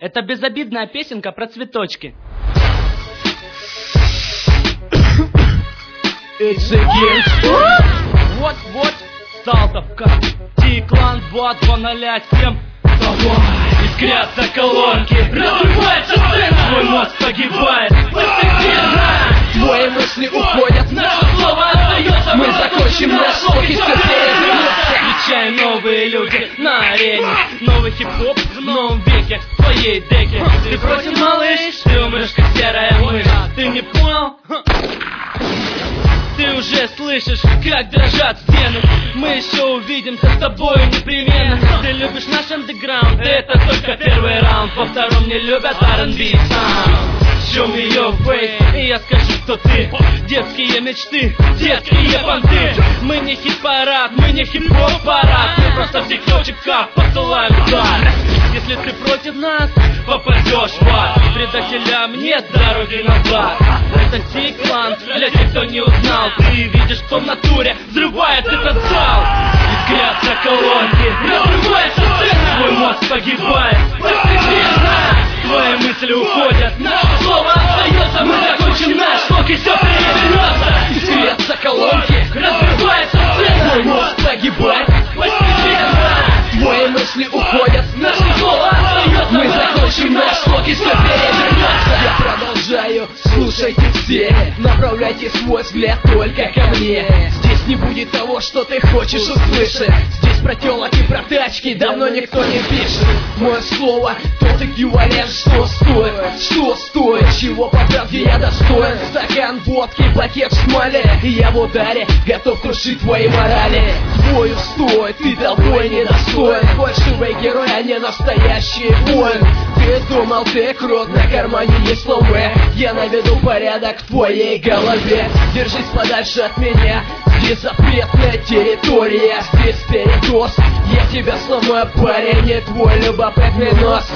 Это безобидная песенка про цветочки. Вот-вот, Салтовка, T-Clan 2-2-0-7. Давай, искрятся колонки, разрывается сцена, твой мозг погибает, постепенно. Твои мысли уходят, наше слово остается, мы закончим наш слог и все перевернется. Встречаем новые люди на арене, новый хип-хоп в новом веке, в твоей деке. Ты против, малыш, ты умрешь как серая мышь. Ты не понял? Ты уже слышишь, как дрожат стены. Мы еще увидимся с тобой непременно. Ты любишь наш андеграунд, это только первый раунд. Во втором не любят R&B sound. Show me your face, и я скажу, что ты. Детские мечты, детские понты. Мы не хит-парад, мы не хип-хоп-парад. Мы просто в тикточках посылаем удар. Если ты против нас, попадешь в ад. Предателям нет дороги назад. Это T-Clan, для тех, кто не узнал. Ты видишь, что в натуре взрывает этот зал. Искрятся колонки, разрывается сцена, твой мозг погибает постепенно. Твои мысли уходят, наше слово остается, мы закончим наш слог и все перевернется. Искрятся колонки, разрывается сцена, твой мозг погибает постепенно. Твои мысли уходят, наше слово остается, мы закончим наш слог и все перевернется. Я продолжаю, слушайте все, направляйте свой взгляд только ко мне. Здесь не будет того, что ты хочешь услышать. Здесь про телок и про тачки давно никто не пишет. Мое слово, тот эквивалент, что стоит, чего по правде я достоин. Стакан водки, пакет в смоле, и я в ударе, готов крушить твои морали. Твой устой, ты тобой недостоин. Фальшивый герой, а не настоящий воин. Ты думал, ты крут, на кармане есть ловы. Я наведу порядок в твоей голове. Держись подальше от меня, здесь запретная территория. Здесь перекос, я тебя сломаю, парень, не твой любопытный нос.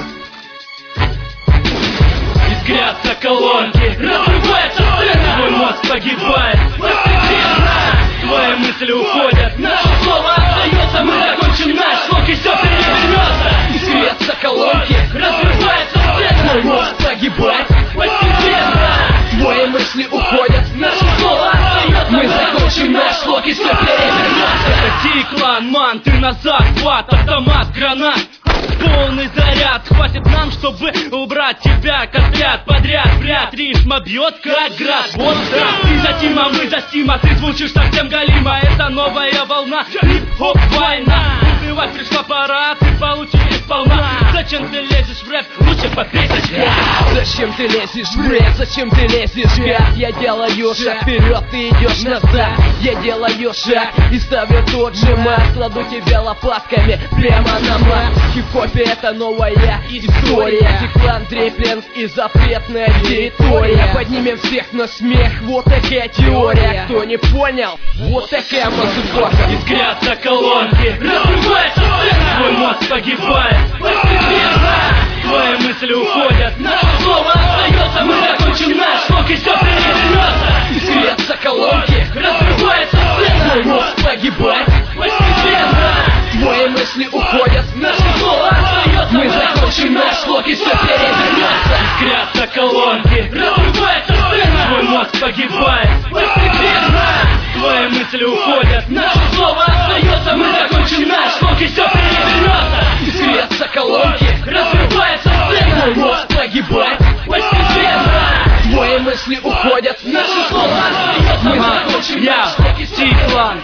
Искрятся колонки, разрывается сцена, твой мозг погибает постепенно. Твои мысли уходят, наше слово остается, мы закончим наш слог и все перевернется. Искрятся колонки, разрывается сцена, твой мозг погибает постепенно. Твои мысли уходят, наше слово остается, мы закончим наш слог и все перевернется. Это T-Clan, ман, ты назад, хват, автомат, гранат. Полный заряд, хватит нам, чтобы убрать тебя, как ряд подряд. Вряд рифма бьет, как град. Вот так, ты за Тима, мы за Стима. Ты звучишь совсем галимо, это новая волна. Хип-хоп война. Убивать пришла пора, ты получишь сполна. Зачем ты лезешь в рэп, лучше попресить. Зачем ты лезешь в рэп, зачем ты лезешь в рэп? Я делаю шаг вперед, ты идешь назад. Я делаю шаг и ставлю тот же мат. Кладу тебя лопатками прямо на мат. В хип-хопе это новая история. T-Clan, Триплинг и запретная территория. Поднимем всех на смех, вот такая теория. Кто не понял, вот такая мазафака. Искрятся колонки, разрывается сцена, твой мозг погибает постепенно. Твои мысли уходят, наше слово остается, мы закончим наш слог и все перевернется. Искрятся колонки, разрывается сцена, твой мозг погибает постепенно. Твои мысли уходят, наше слово остается, мы закончим наш слог и все перевернется. Искрятся колонки, разрывается сцена, твой мозг погибает постепенно. Твои мысли уходят, наше слово остается, мы закончим наш слог и все перевернется. Искрятся колонки, разрывается сцена, твой мозг погибает постепенно. Твои мысли уходят, наше слово остается, мы закончим я, наш слог и все T-Clan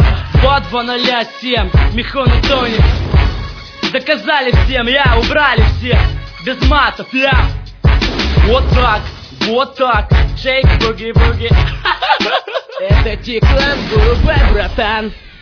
2-2-0-7, Михон и Тони. Доказали всем, убрали всех, без матов, вот так, шейк, буги-буги. Это T-Clan, голубой братан.